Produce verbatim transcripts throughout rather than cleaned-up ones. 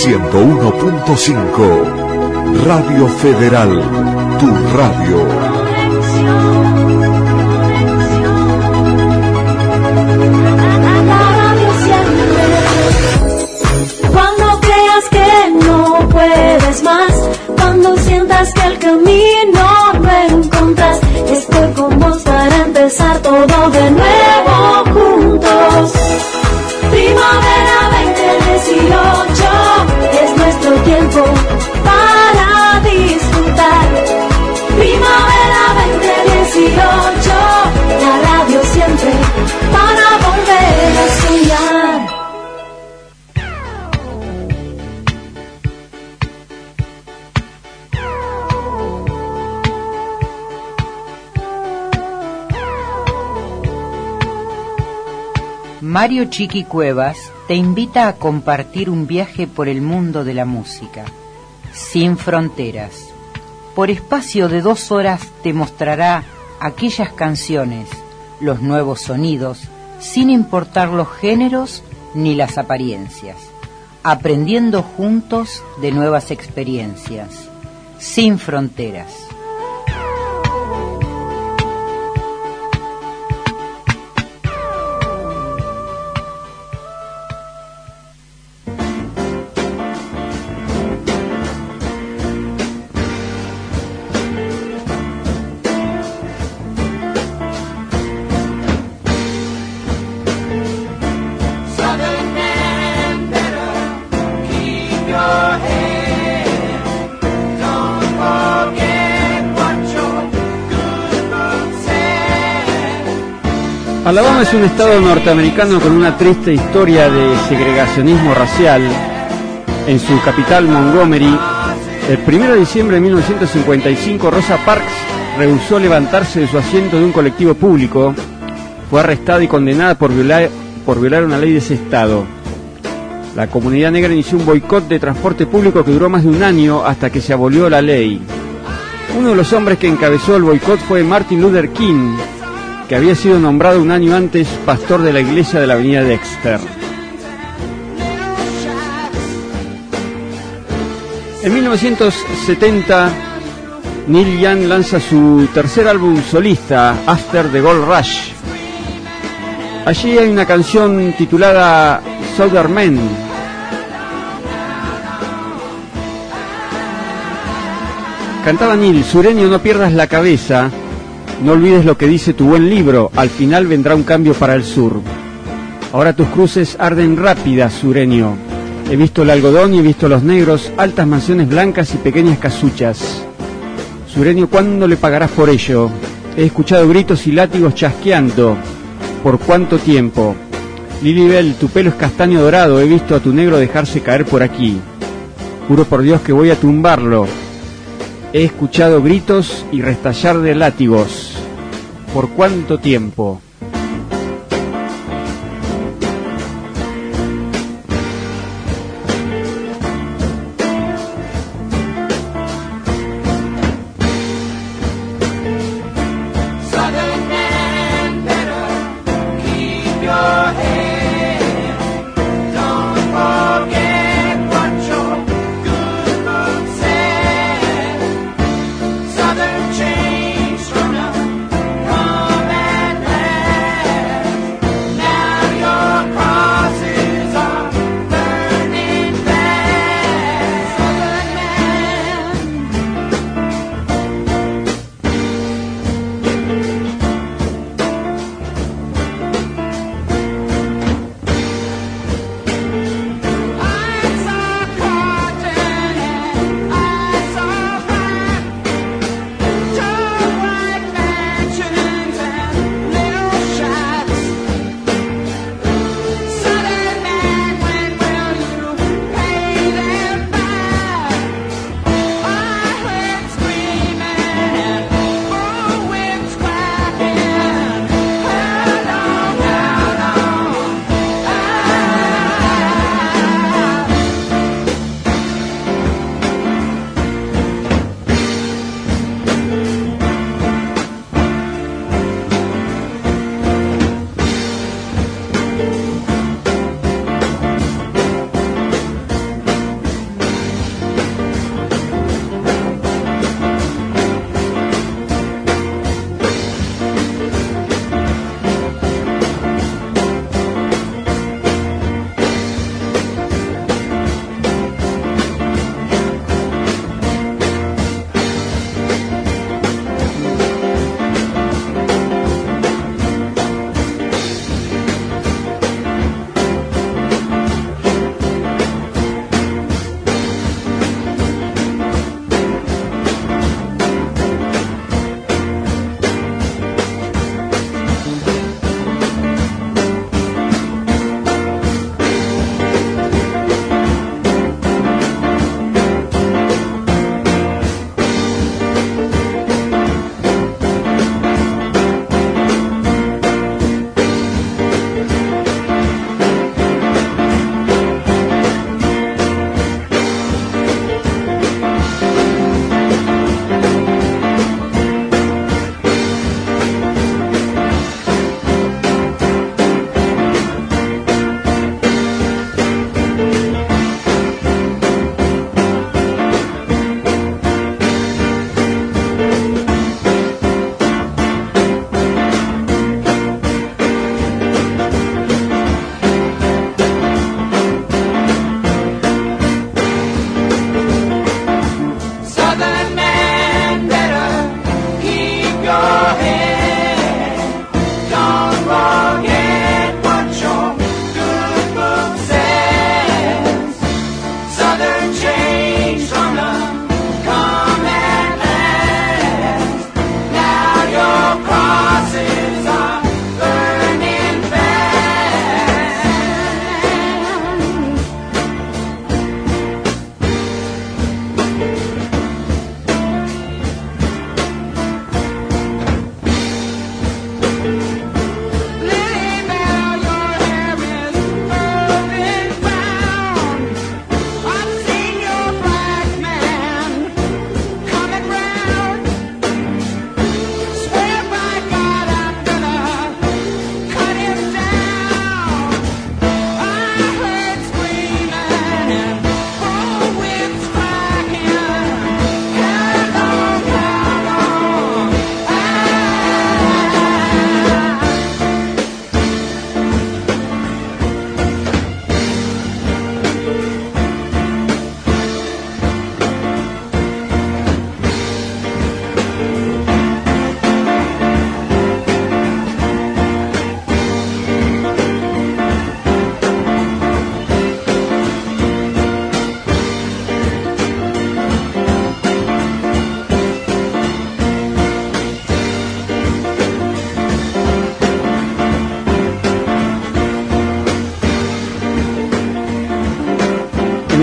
ciento uno punto cinco. Radio Federal, tu radio. Cuando creas que no puedes más, cuando sientas que el camino no encontras, estoy con vos para empezar todo de nuevo juntos. Primavera veinte dieciocho es nuestro tiempo para disfrutar. Primavera veinte dieciocho, la radio siempre para volver a soñar. Mario Chiqui Cuevas te invita a compartir un viaje por el mundo de la música, sin fronteras. Por espacio de dos horas te mostrará aquellas canciones, los nuevos sonidos, sin importar los géneros ni las apariencias, aprendiendo juntos de nuevas experiencias, sin fronteras. Alabama es un estado norteamericano con una triste historia de segregacionismo racial. En su capital, Montgomery, el primero de diciembre de mil novecientos cincuenta y cinco, Rosa Parks rehusó levantarse de su asiento de un colectivo público. Fue arrestada y condenada por violar, por violar una ley de ese estado. La comunidad negra inició un boicot de transporte público que duró más de un año hasta que se abolió la ley. Uno de los hombres que encabezó el boicot fue Martin Luther King, que había sido nombrado un año antes pastor de la iglesia de la avenida Dexter. En mil novecientos setenta, Neil Young lanza su tercer álbum solista, After the Gold Rush. Allí hay una canción titulada Southern Men. Cantaba Neil: sureño, no pierdas la cabeza, no olvides lo que dice tu buen libro, al final vendrá un cambio para el sur. Ahora tus cruces arden rápidas, sureño. He visto el algodón y he visto los negros, altas mansiones blancas y pequeñas casuchas. Sureño, ¿cuándo le pagarás por ello? He escuchado gritos y látigos chasqueando. ¿Por cuánto tiempo? Lilibel, tu pelo es castaño dorado, he visto a tu negro dejarse caer por aquí. Juro por Dios que voy a tumbarlo. He escuchado gritos y restallar de látigos. ¿Por cuánto tiempo?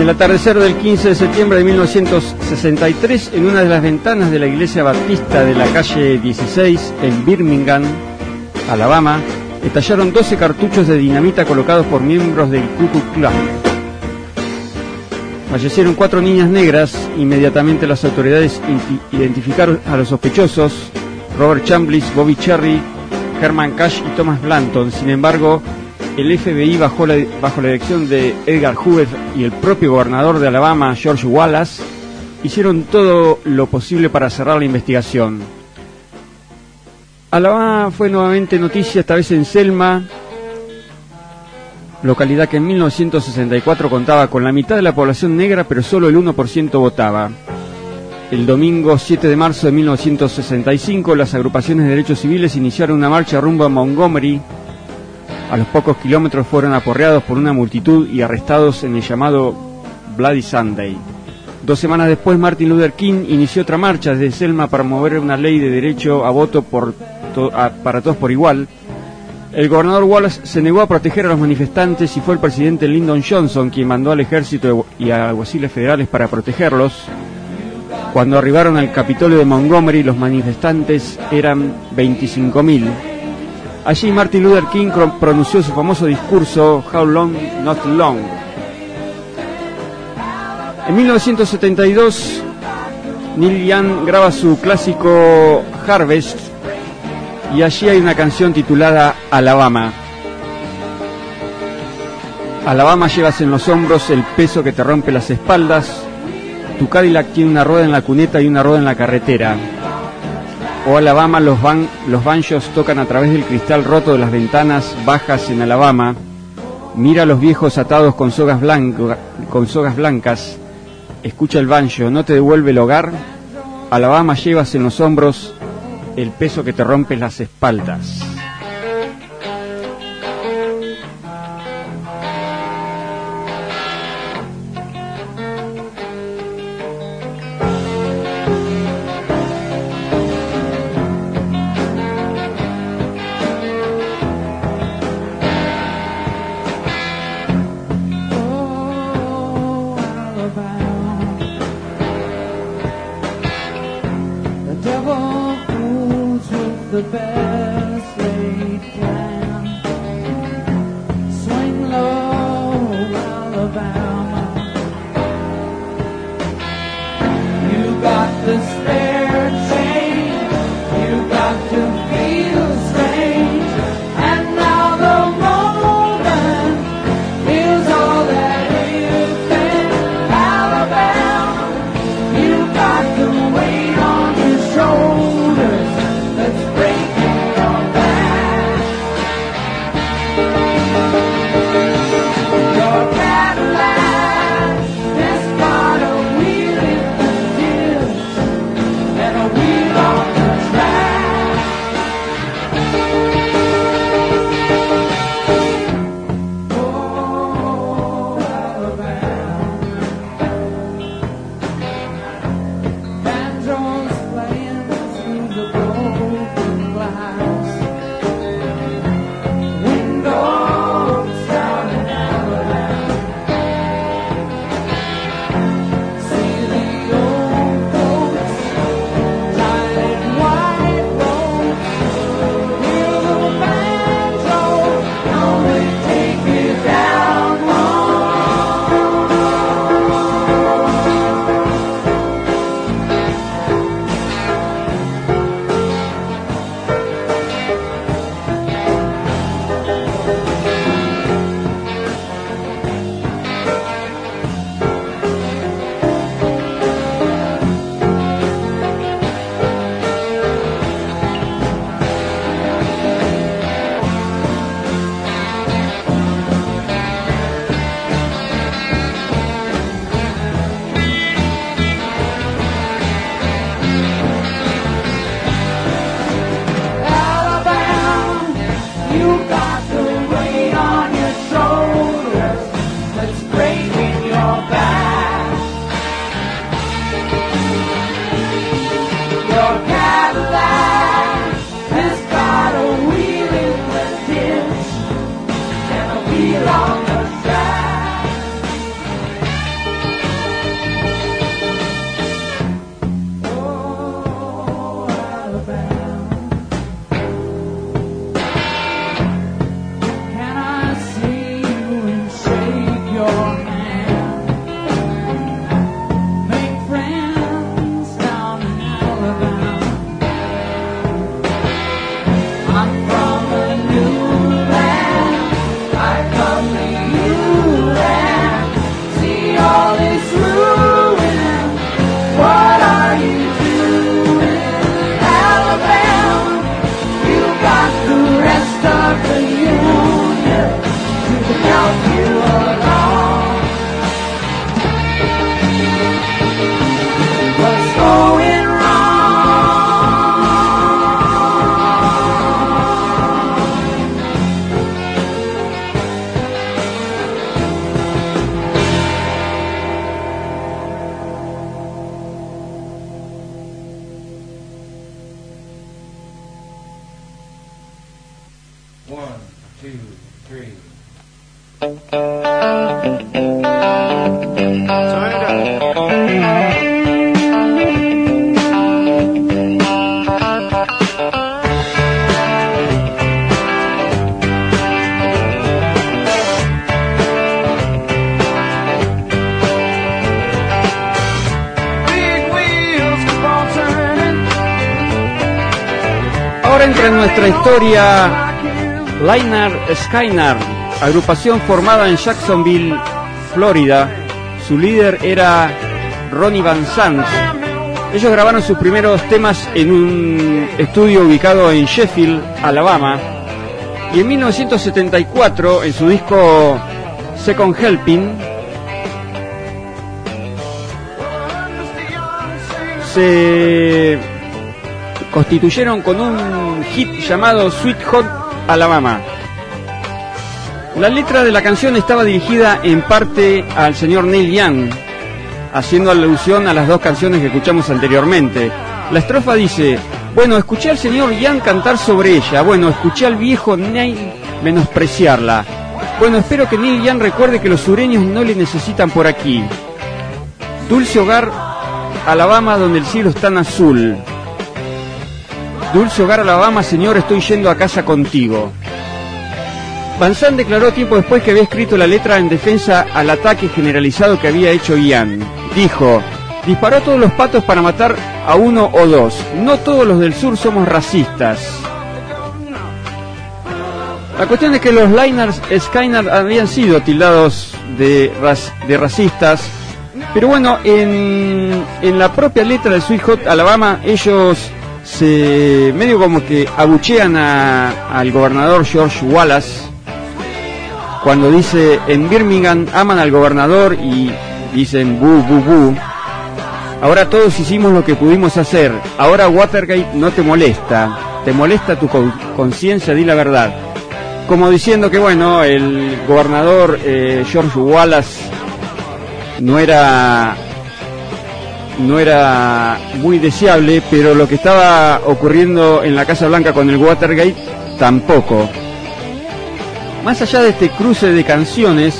El atardecer del quince de septiembre de mil novecientos sesenta y tres, en una de las ventanas de la iglesia baptista de la calle dieciséis, en Birmingham, Alabama, estallaron doce cartuchos de dinamita colocados por miembros del Ku Klux Klan. Fallecieron cuatro niñas negras. Inmediatamente las autoridades identificaron a los sospechosos, Robert Chambliss, Bobby Cherry, Herman Cash y Thomas Blanton. Sin embargo, el F B I, bajo la, bajo la dirección de Edgar Hoover y el propio gobernador de Alabama, George Wallace, hicieron todo lo posible para cerrar la investigación. Alabama fue nuevamente noticia, esta vez en Selma, localidad que en mil novecientos sesenta y cuatro contaba con la mitad de la población negra, pero solo el uno por ciento votaba. El domingo siete de marzo de mil novecientos sesenta y cinco, las agrupaciones de derechos civiles iniciaron una marcha rumbo a Montgomery. A los pocos kilómetros fueron aporreados por una multitud y arrestados en el llamado Bloody Sunday. Dos semanas después, Martin Luther King inició otra marcha desde Selma para promover una ley de derecho a voto por to- a, para todos por igual. El gobernador Wallace se negó a proteger a los manifestantes y fue el presidente Lyndon Johnson quien mandó al ejército y a alguaciles federales para protegerlos. Cuando arribaron al Capitolio de Montgomery, los manifestantes eran veinticinco mil. Allí Martin Luther King pronunció su famoso discurso How Long Not Long. En mil novecientos setenta y dos, Neil Young graba su clásico Harvest y allí hay una canción titulada Alabama. Alabama, llevas en los hombros el peso que te rompe las espaldas. Tu Cadillac tiene una rueda en la cuneta y una rueda en la carretera. Oh Alabama, los, ban los banjos tocan a través del cristal roto de las ventanas bajas en Alabama. Mira a los viejos atados con sogas, blanco, con sogas blancas. Escucha el banjo, ¿no te devuelve el hogar? Alabama, llevas en los hombros el peso que te rompe las espaldas. The devil rules with the best. Ahora entra en nuestra historia Lynyrd Skynyrd, agrupación formada en Jacksonville, Florida. Su líder era Ronnie Van Zant. Ellos grabaron sus primeros temas en un estudio ubicado en Sheffield, Alabama. Y en mil novecientos setenta y cuatro, en su disco Second Helping, se constituyeron con un hit llamado Sweet Hot Alabama. La letra de la canción estaba dirigida en parte al señor Neil Young, haciendo alusión a las dos canciones que escuchamos anteriormente. La estrofa dice: bueno, escuché al señor Young cantar sobre ella. Bueno, escuché al viejo Neil menospreciarla. Bueno, espero que Neil Young recuerde que los sureños no le necesitan por aquí. Dulce hogar, Alabama, donde el cielo es tan azul. Dulce hogar, Alabama, señor, estoy yendo a casa contigo. Van Zant declaró tiempo después que había escrito la letra en defensa al ataque generalizado que había hecho Young. Dijo: disparó a todos los patos para matar a uno o dos. No todos los del sur somos racistas. La cuestión es que los Lynyrd Skynyrd habían sido tildados de, rac de racistas, pero bueno, en, en la propia letra de Sweet Hot Alabama, ellos se medio como que abuchean a, al gobernador George Wallace, cuando dice: en Birmingham aman al gobernador, y dicen bu, bu, bu. Ahora todos hicimos lo que pudimos hacer. Ahora Watergate no te molesta. Te molesta tu conciencia, di la verdad. Como diciendo que bueno, el gobernador eh, George Wallace no era no era muy deseable, pero lo que estaba ocurriendo en la Casa Blanca con el Watergate tampoco. Más allá de este cruce de canciones,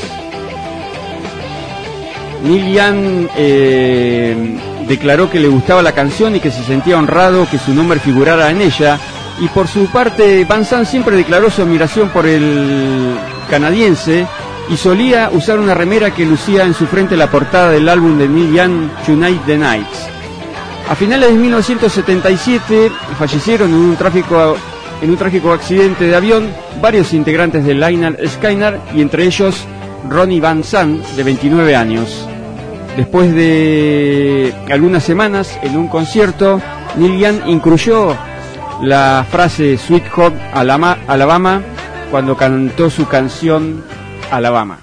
Neil Young eh, declaró que le gustaba la canción y que se sentía honrado que su nombre figurara en ella. Y por su parte, Van Zant siempre declaró su admiración por el canadiense y solía usar una remera que lucía en su frente la portada del álbum de Neil Young, Unite the Nights. A finales de mil novecientos setenta y siete fallecieron en un tráfico en un trágico accidente de avión varios integrantes de Lynyrd Skynyrd, y entre ellos Ronnie Van Zant, de veintinueve años. Después de algunas semanas, en un concierto, Neil Young incluyó la frase Sweet Hot Alabama cuando cantó su canción Alabama.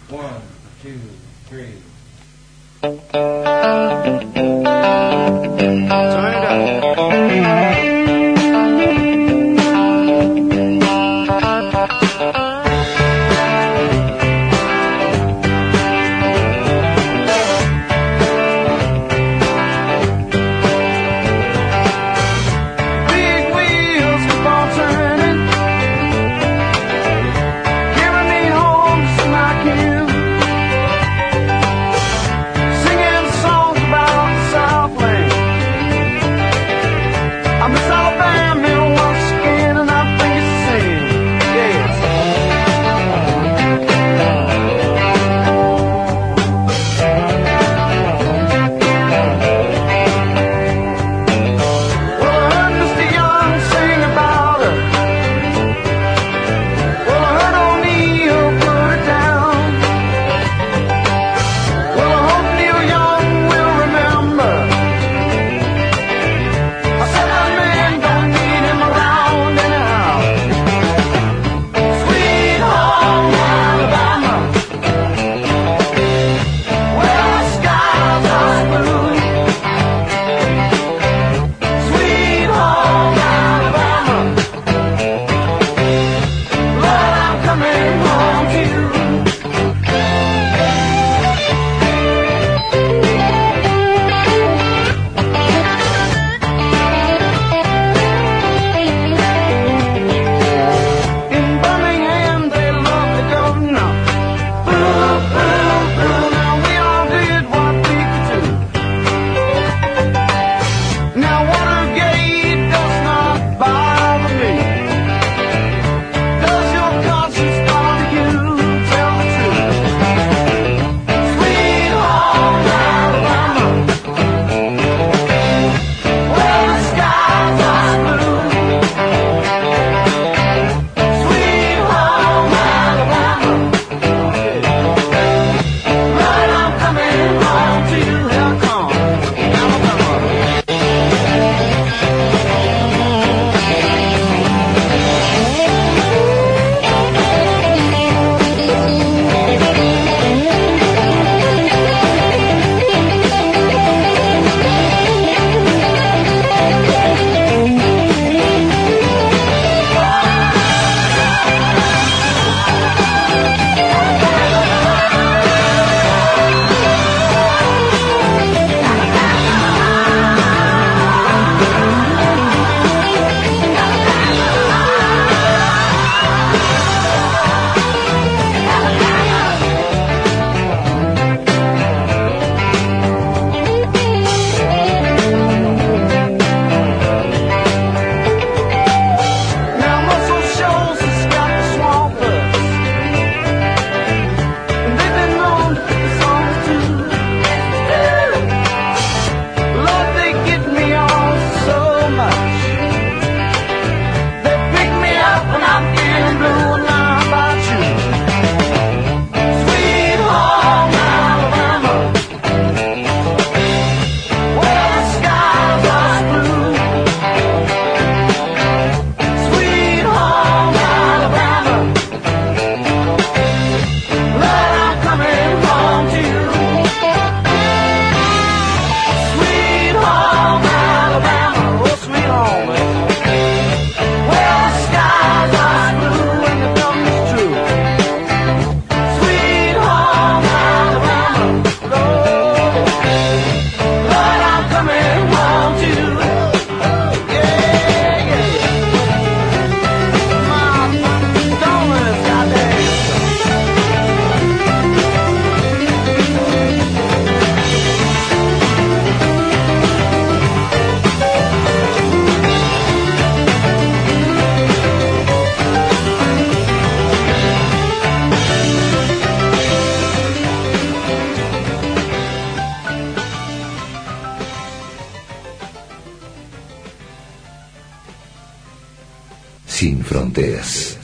sin fronteras.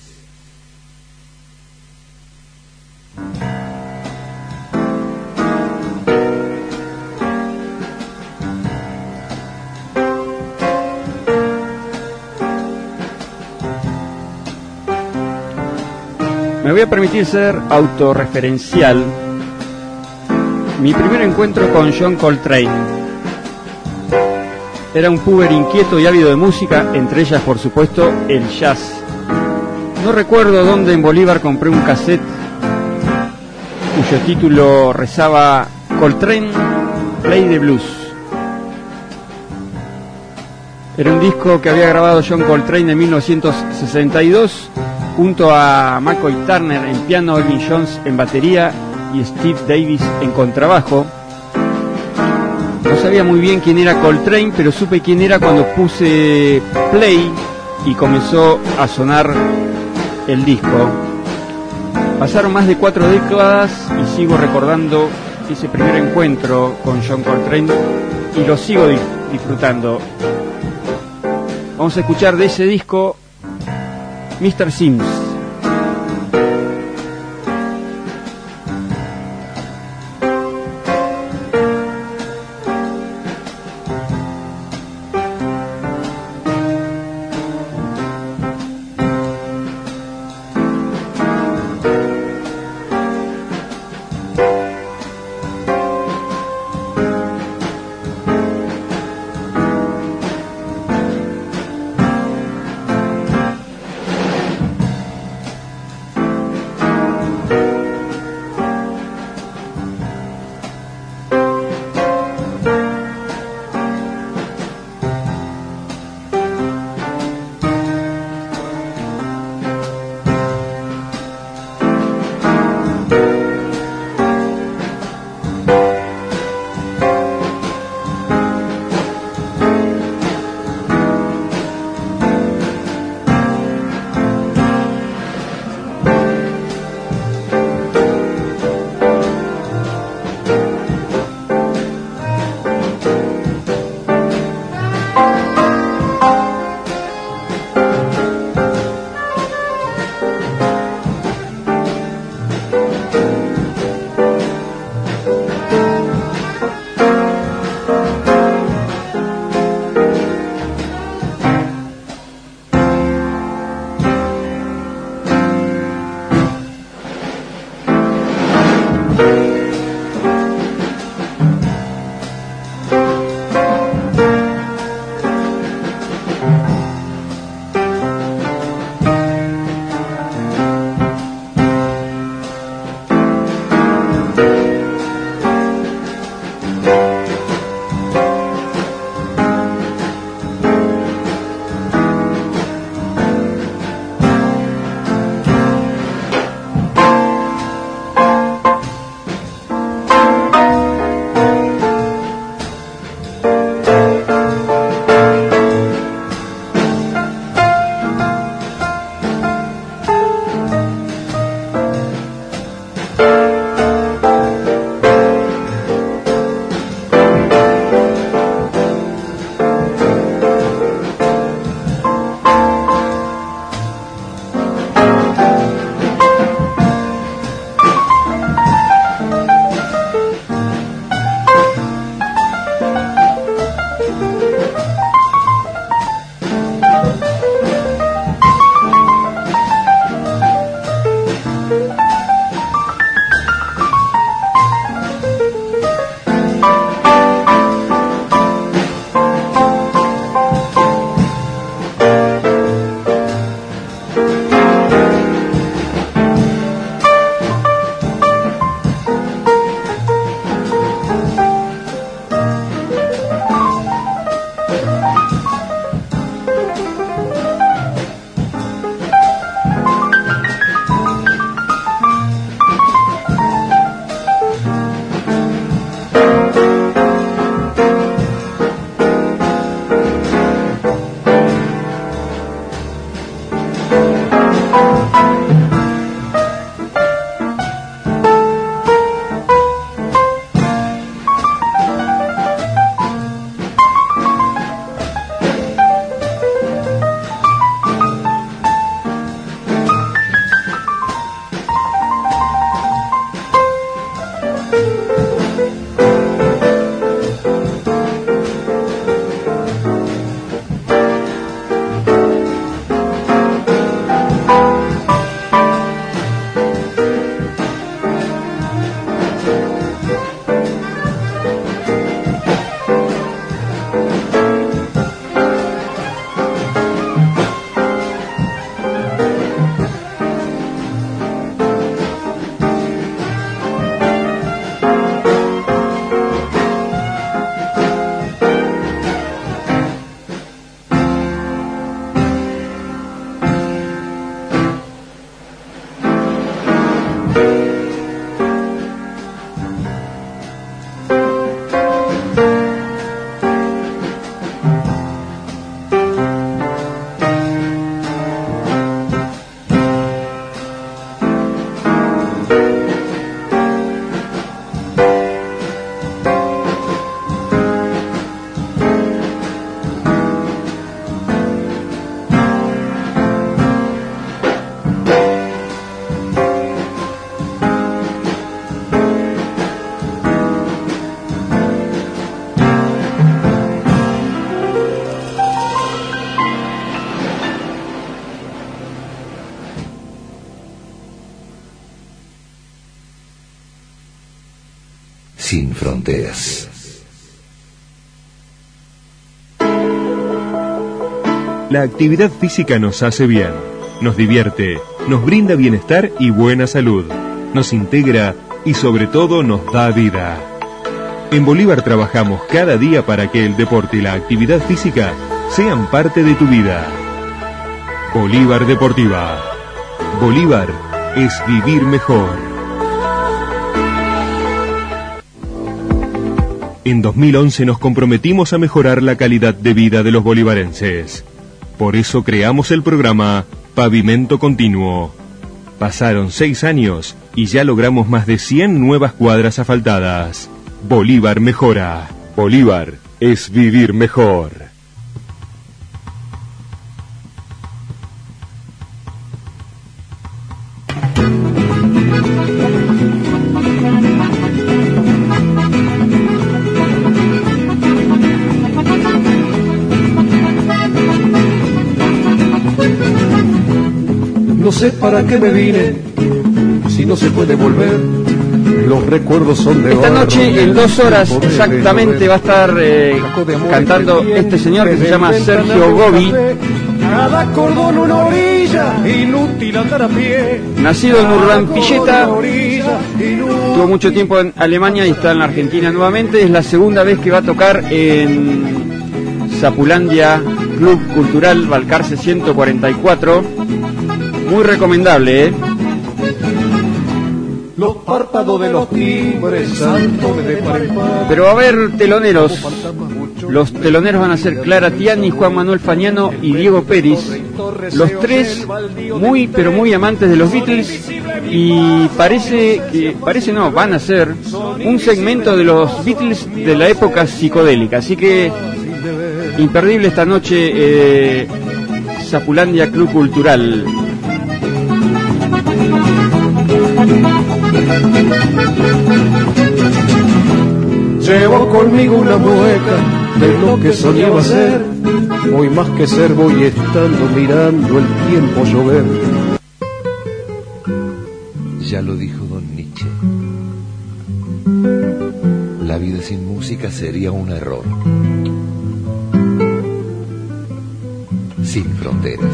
Me voy a permitir ser autorreferencial. Mi primer encuentro con John Coltrane. Era un puber inquieto y ávido de música, entre ellas, por supuesto, el jazz. No recuerdo dónde en Bolívar compré un cassette cuyo título rezaba Coltrane Play the Blues. Era un disco que había grabado John Coltrane en mil novecientos sesenta y dos junto a McCoy Turner en piano, Elvin Jones en batería y Steve Davis en contrabajo. No sabía muy bien quién era Coltrane, pero supe quién era cuando puse play y comenzó a sonar el disco. Pasaron más de cuatro décadas y sigo recordando ese primer encuentro con John Coltrane y lo sigo disfrutando. Vamos a escuchar de ese disco mister Sims. sin fronteras. La actividad física nos hace bien, nos divierte, nos brinda bienestar y buena salud, nos integra y sobre todo nos da vida. En Bolívar trabajamos cada día para que el deporte y la actividad física sean parte de tu vida. Bolívar Deportiva. Bolívar es vivir mejor. En dos mil once nos comprometimos a mejorar la calidad de vida de los bolivarenses. Por eso creamos el programa Pavimento Continuo. Pasaron seis años y ya logramos más de cien nuevas cuadras asfaltadas. Bolívar mejora. Bolívar es vivir mejor. No sé para qué me vine, si no se puede volver, los recuerdos son de esta noche, en dos horas exactamente, va a estar eh, cantando este señor que se llama Sergio Gobi. Cada cordón una orilla, inútil andar a pie. Nacido en Urdampilleta, tuvo mucho tiempo en Alemania y está en la Argentina nuevamente. Es la segunda vez que va a tocar en Zapulandia Club Cultural Balcarce ciento cuarenta y cuatro. Muy recomendable, ¿eh? Los párpados de los timbres salto de par en par. Pero va a haber teloneros. Los teloneros van a ser Clara Tiani, Juan Manuel Fagnano y Diego Pérez. Los tres muy, pero muy amantes de los Beatles. Y parece que, parece no, van a ser un segmento de los Beatles de la época psicodélica. Así que, imperdible esta noche, eh, Zapulandia Club Cultural. Llevo conmigo una mueca de lo que soñaba ser. Voy más que ser, voy estando mirando el tiempo llover. Ya lo dijo don Nietzsche. La vida sin música sería un error. Sin fronteras.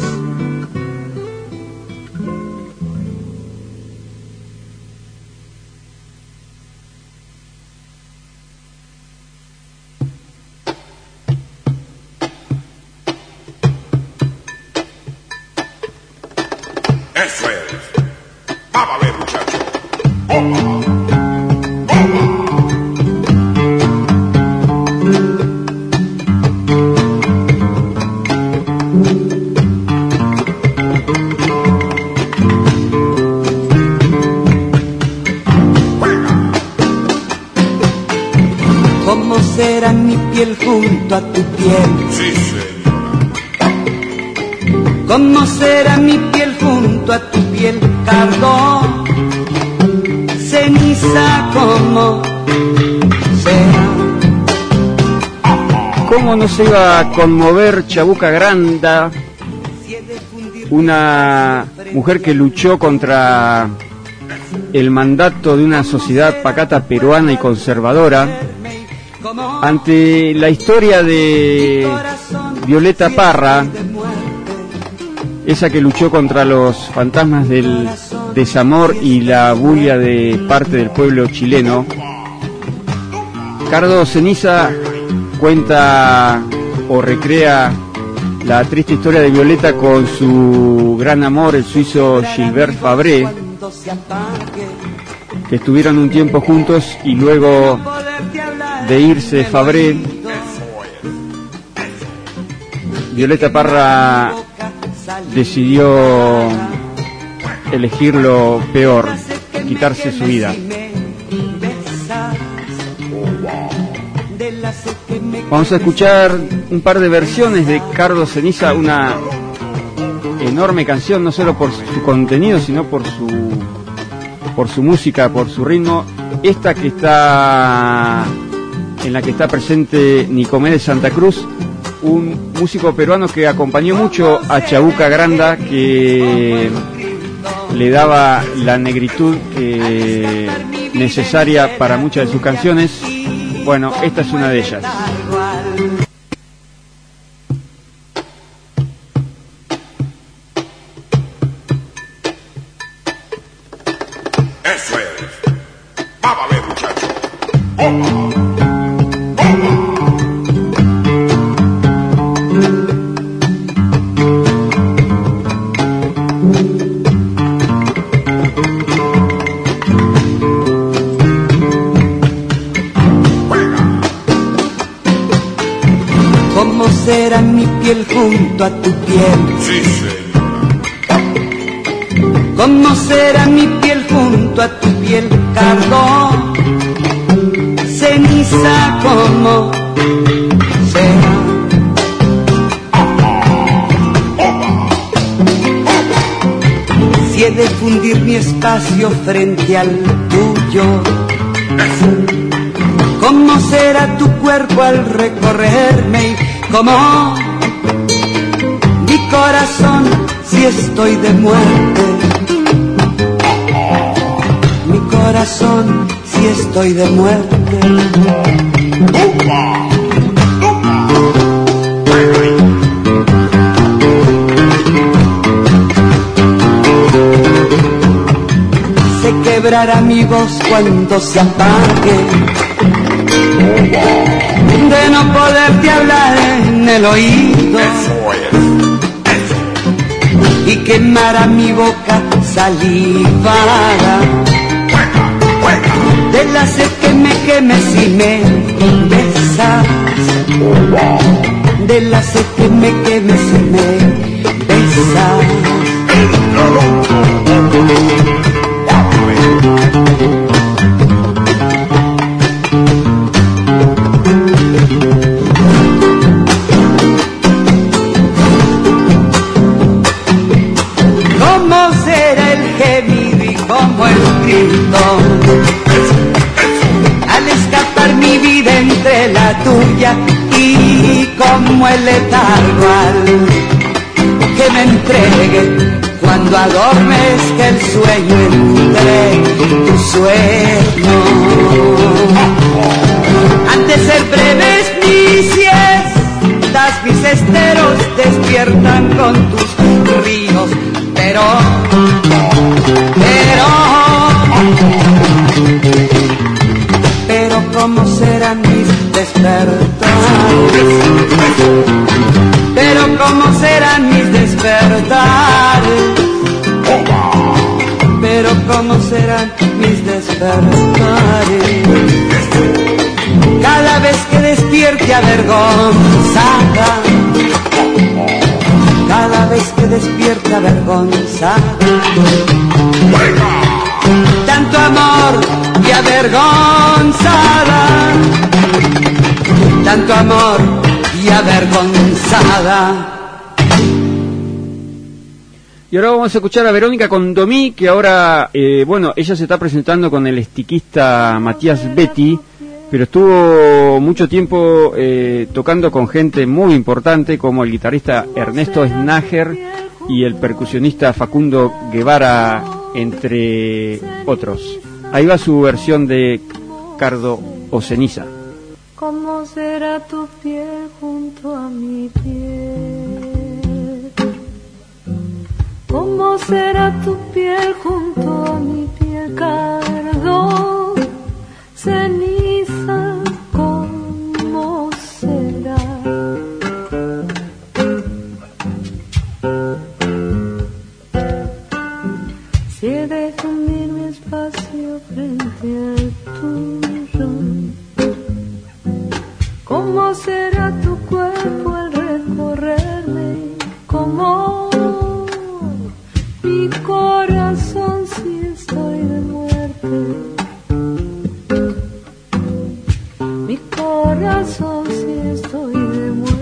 Eso es. Vamos a ver, muchachos. ¡Opa! ¿Cómo será mi piel junto a tu piel? Sí, señora. ¿Cómo será mi piel junto a tu piel, carbón? Ceniza, ¿cómo será? ¿Cómo no se iba a conmover Chabuca Granda, una mujer que luchó contra el mandato de una sociedad pacata peruana y conservadora, ante la historia de Violeta Parra, esa que luchó contra los fantasmas del desamor y la bulia de parte del pueblo chileno? Cardo Ceniza cuenta o recrea la triste historia de Violeta con su gran amor, el suizo Gilbert Fabré, que estuvieron un tiempo juntos y luego de irse Fabré, Violeta Parra decidió elegir lo peor, quitarse su vida. Vamos a escuchar un par de versiones de Cardo Ceniza, una enorme canción, no solo por su contenido, sino por su por su música, por su ritmo. Esta que está en la que está presente Nicomé de Santa Cruz, un músico peruano que acompañó mucho a Chabuca Granda, que le daba la negritud que necesaria para muchas de sus canciones. Bueno, esta es una de ellas. Eso es. Vamos a ver, muchachos. ¡Opa! ¿Cómo será mi piel junto a tu piel? Sí, señor. ¿Cómo será mi piel junto a tu piel? Carbón, ceniza, ¿cómo será? Si he de fundir mi espacio frente al tuyo, ¿cómo será tu cuerpo al recorrerme? Y ¿cómo mi corazón si estoy de muerte? Mi corazón si estoy de muerte. Se quebrará mi voz cuando se apague, de no poderte hablar en el oído. Eso es. Eso. Y quemará mi boca salivada de la sed que me queme si me besas, de la sed que me queme si me besas. ¿Cómo será el gemido y cómo el grito al escapar mi vida entre la tuya, y como el letargo al que me entregue cuando adormezca el sueño entre tu sueño? Antes de ser breves mis siestas, mis esteros despiertan con tus ríos, pero, pero, pero ¿cómo serán mis despertares? Pero ¿cómo serán mis despertares? Pero ¿cómo serán mis despertares? Cada vez que despierte avergonzada, cada vez que despierta avergonzada, tanto amor y avergonzada, tanto amor y avergonzada. Y ahora vamos a escuchar a Verónica Condomí, que ahora, eh, bueno, ella se está presentando con el estiquista Matías Betti, pero estuvo mucho tiempo eh, tocando con gente muy importante como el guitarrista Ernesto Snager y el percusionista Facundo Guevara, entre otros. Ahí va su versión de Cardo o Ceniza. ¿Cómo será tu piel junto a mi piel? ¿Cómo será tu piel junto a mi piel? Cardo, ceniza, ¿cómo será? Si he de fundir mi espacio frente al tuyo, ¿cómo será tu cuerpo al recorrerme? ¿Cómo mi corazón si estoy de muerte? Mi corazón si estoy de muerte.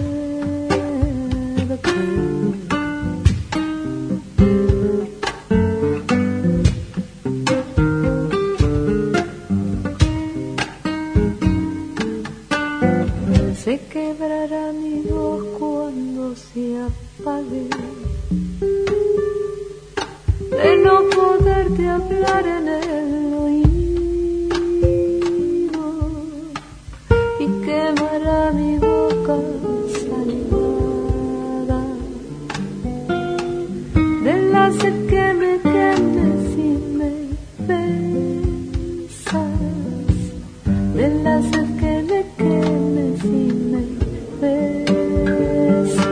Se quebrará mi voz cuando se apague, de no poderte hablar en el oído. Y quemará mi boca salivada de la sed que me queme si me besas, de la sed que me queme si me besas. Cómo será mi piel junto a tu piel, carbón, ceniza, ¿cómo será? Cómo será tu piel junto a mi piel, cardo, ceniza, ¿cómo será? de la sed que me queme si me besas.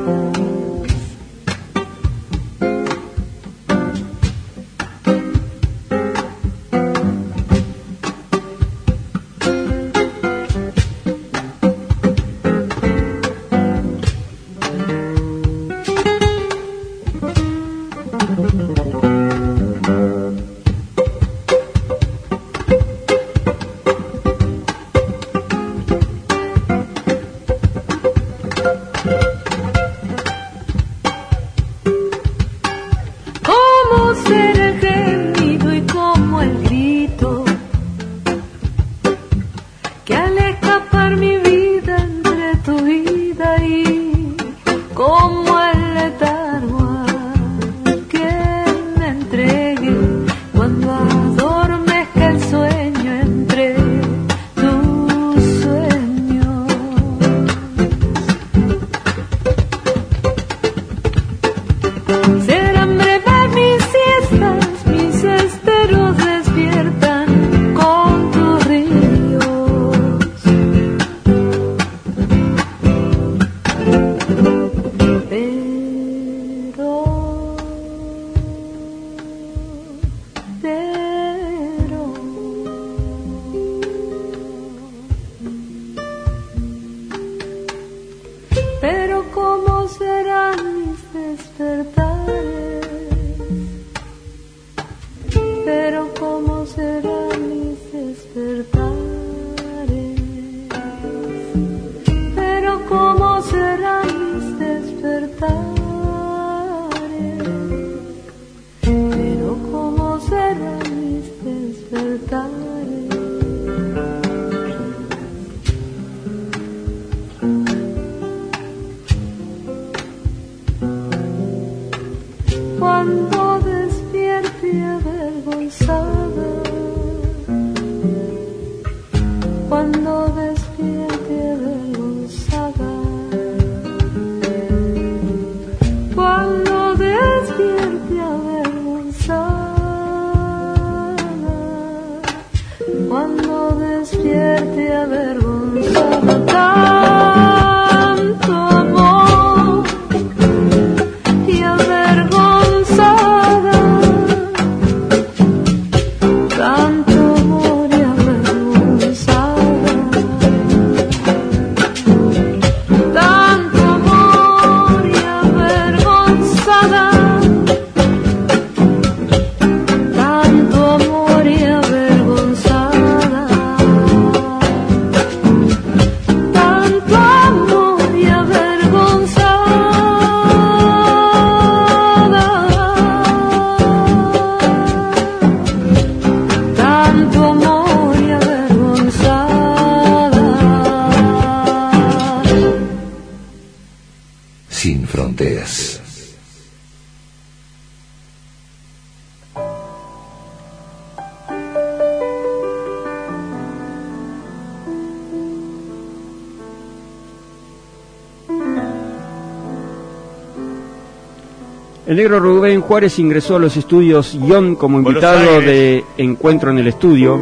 El negro Rubén Juárez ingresó a los estudios Ion como invitado de Encuentro en el Estudio,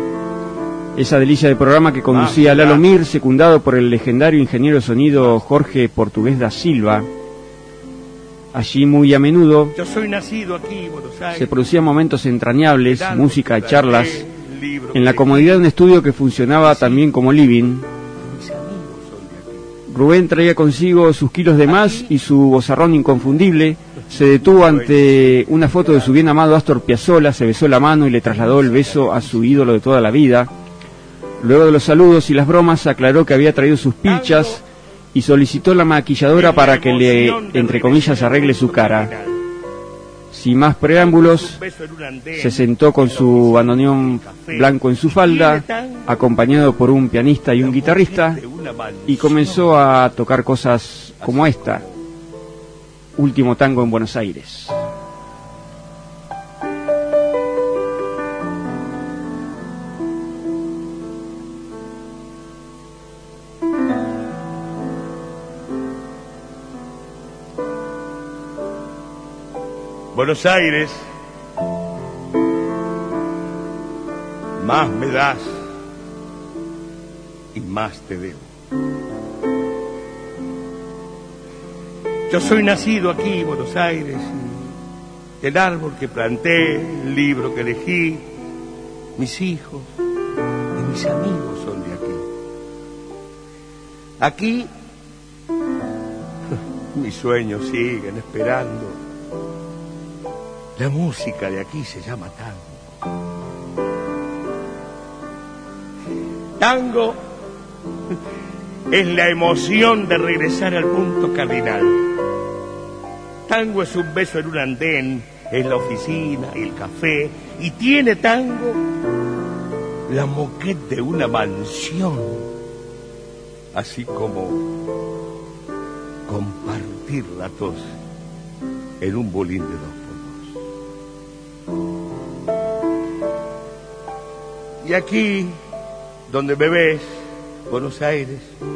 esa delicia de programa que conducía ah, Lalo Mir, secundado por el legendario ingeniero de sonido Jorge Portugués da Silva. Allí muy a menudo Yo soy nacido aquí, Buenos Aires, se producían momentos entrañables, música y charlas, en la comodidad de un estudio que funcionaba también como living. Rubén traía consigo sus kilos de más y su vozarrón inconfundible. Se detuvo ante una foto de su bien amado Astor Piazzolla, se besó la mano y le trasladó el beso a su ídolo de toda la vida. Luego de los saludos y las bromas, aclaró que había traído sus pilchas y solicitó a la maquilladora para que le, entre comillas, arregle su cara. Sin más preámbulos, se sentó con su bandoneón blanco en su falda, acompañado por un pianista y un guitarrista, y comenzó a tocar cosas como esta: Último tango en Buenos Aires. Buenos Aires, más me das y más te debo. Yo soy nacido aquí, Buenos Aires, y el árbol que planté, el libro que elegí, mis hijos y mis amigos son de aquí. Aquí mis sueños siguen esperando. La música de aquí se llama tango. Tango es la emoción de regresar al punto cardinal. Tango es un beso en un andén, es la oficina, el café, y tiene tango la moquette de una mansión, así como compartir la tos en un bolín de dos por dos. Y aquí, donde me ves, Buenos Aires,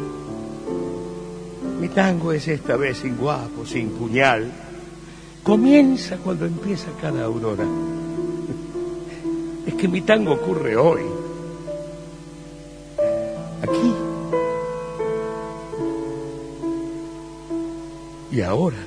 mi tango es esta vez sin guapo, sin puñal. Comienza cuando empieza cada aurora. Es que mi tango ocurre hoy, aquí y ahora.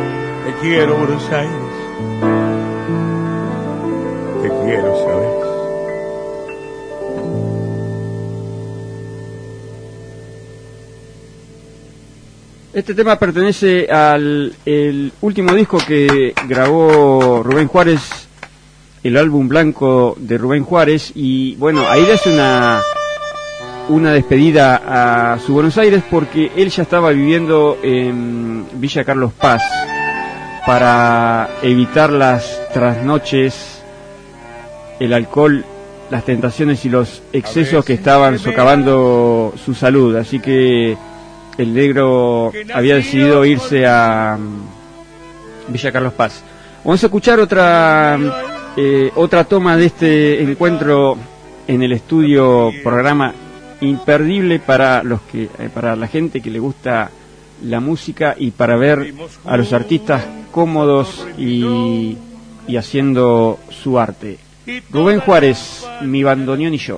quiero, Buenos Aires, te quiero, ¿sabes? Este tema pertenece al el último disco que grabó Rubén Juárez, el álbum blanco de Rubén Juárez, y bueno, ahí le hace una, una despedida a su Buenos Aires porque él ya estaba viviendo en Villa Carlos Paz para evitar las trasnoches, el alcohol, las tentaciones y los excesos que estaban socavando su salud, así que el negro había decidido irse a Villa Carlos Paz. Vamos a escuchar otra eh, otra toma de este encuentro en el estudio, programa imperdible para los que eh, para la gente que le gusta la música y para ver a los artistas cómodos y, y haciendo su arte. Rubén Juárez, Mi bandoneón y yo.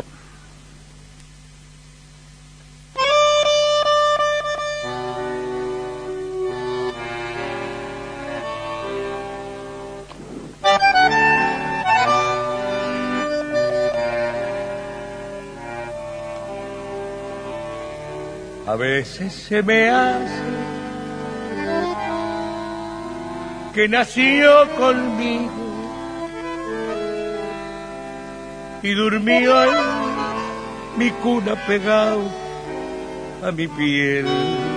A veces se me hace que nació conmigo y durmió en mi cuna pegado a mi piel.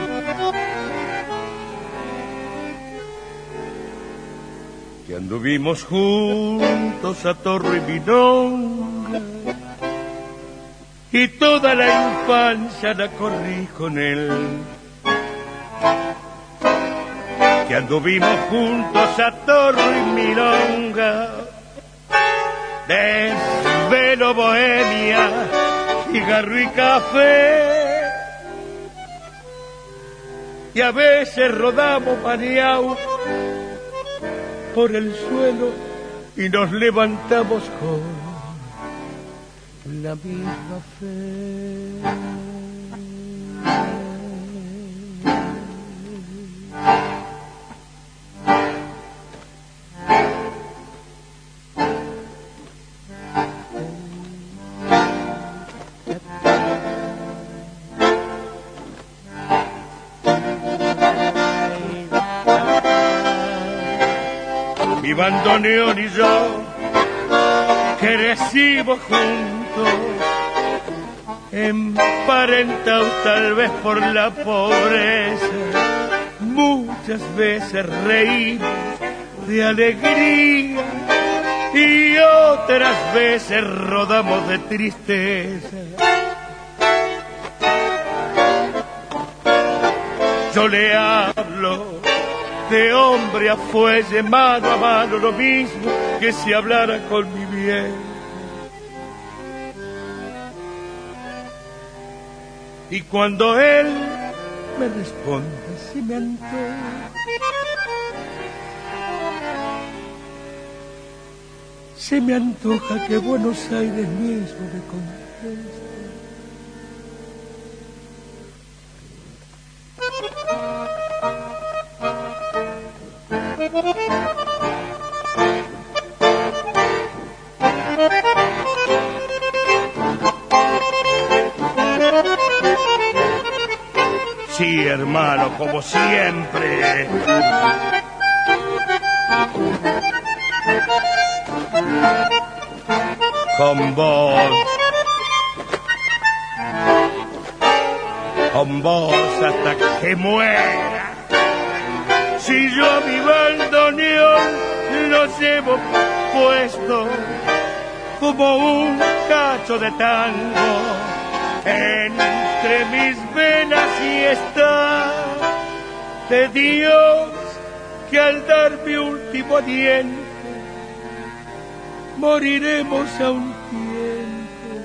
Que anduvimos juntos a Torro y Milonga y toda la infancia la corrí con él. Que anduvimos juntos a Torro y Milonga, desvelo, bohemia, cigarro y café, y a veces rodamos mareados por el suelo y nos levantamos con la misma fe. Mi bandoneón y yo crecimos juntos, emparentados tal vez por la pobreza. Muchas veces reímos de alegría y otras veces rodamos de tristeza. Yo le hablo de hombre a fuelle, mano a mano, lo mismo que si hablara con mi bien. Y cuando él me responde, si me antoja, se me antoja que Buenos Aires mismo me conteste. Sí, hermano, como siempre. Con vos, con vos hasta que muera. Si yo a mi bandoneón lo llevo puesto como un cacho de tango entre mis venas, y está de Dios que al dar mi último aliento moriremos a un tiempo.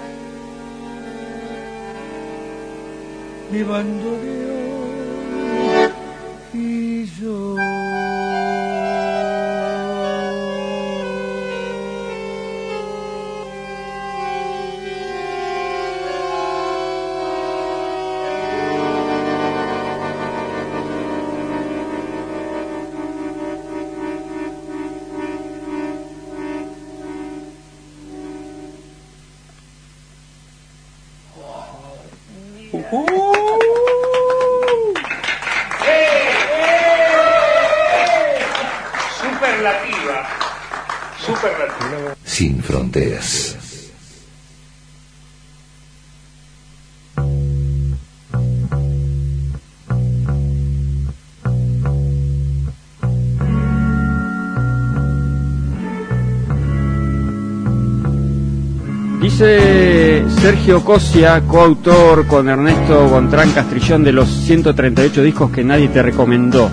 Mi bandoneón y yo. sin fronteras. Dice Sergio Cosia, coautor con Ernesto Gontrán Castrillón de los ciento treinta y ocho discos que nadie te recomendó,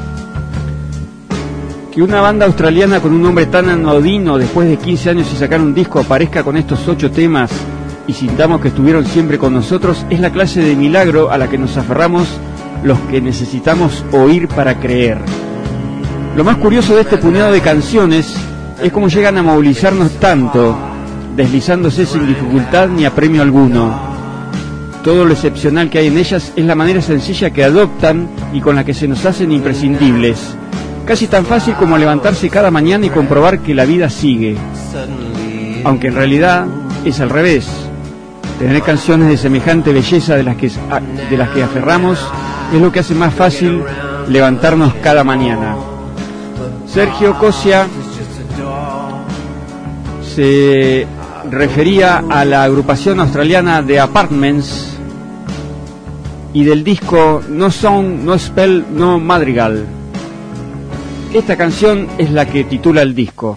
que una banda australiana con un nombre tan anodino después de quince años y sacar un disco aparezca con estos ocho temas y sintamos que estuvieron siempre con nosotros es la clase de milagro a la que nos aferramos los que necesitamos oír para creer. Lo más curioso de este puñado de canciones es cómo llegan a movilizarnos tanto, deslizándose sin dificultad ni apremio alguno. Todo lo excepcional que hay en ellas es la manera sencilla que adoptan y con la que se nos hacen imprescindibles. Casi tan fácil como levantarse cada mañana y comprobar que la vida sigue. Aunque en realidad es al revés. Tener canciones de semejante belleza de las que, de las que aferramos es lo que hace más fácil levantarnos cada mañana. Sergio Cosia se refería a la agrupación australiana The Apartments y del disco No Song, No Spell, No Madrigal. Esta canción es la que titula el disco.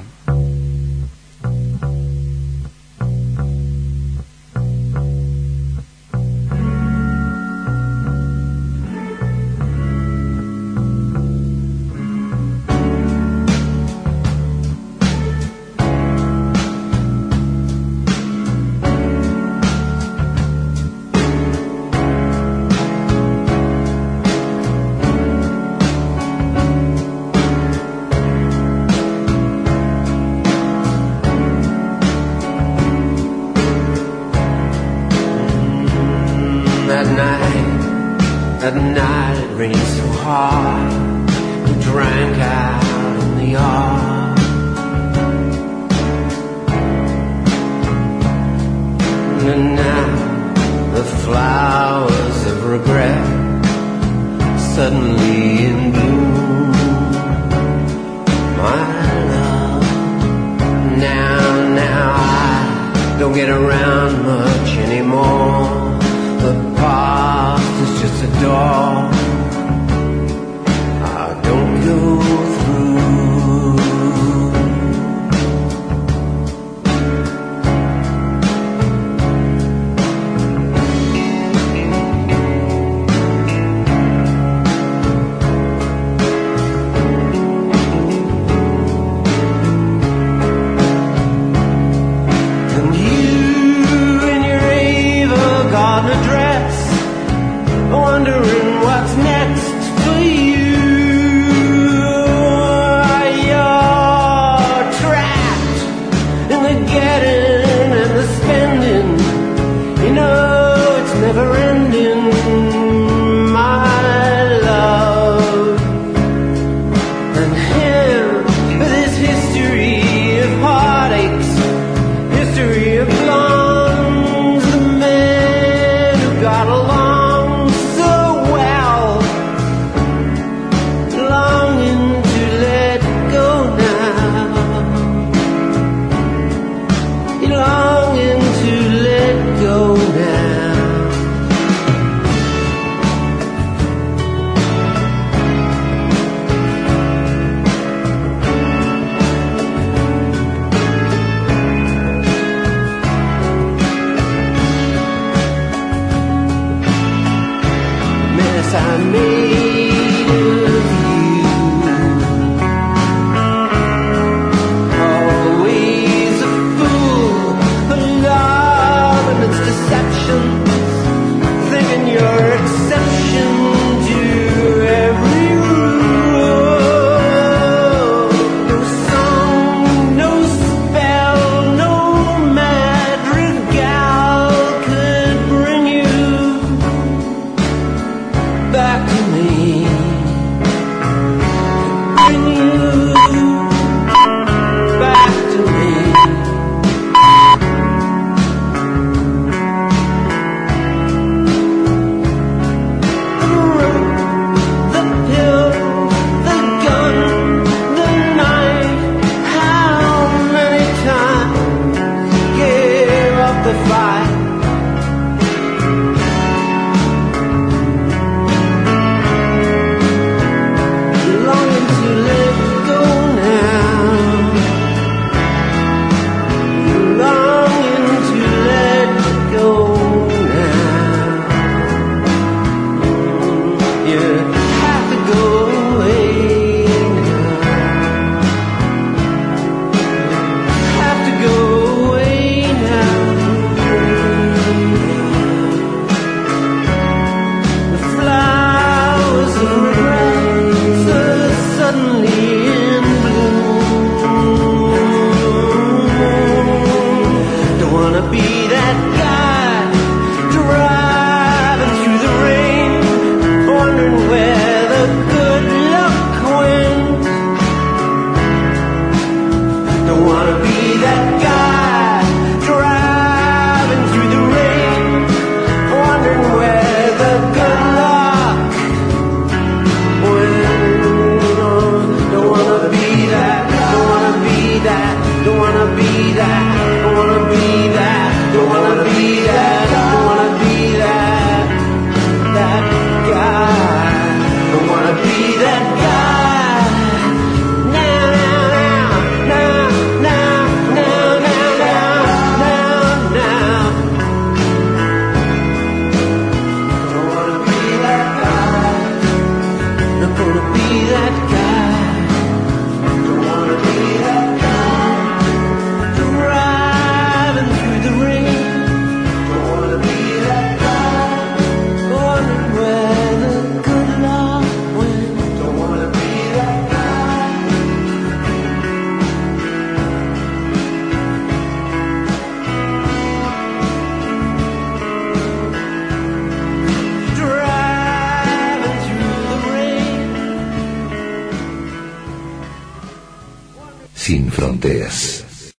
sin fronteras.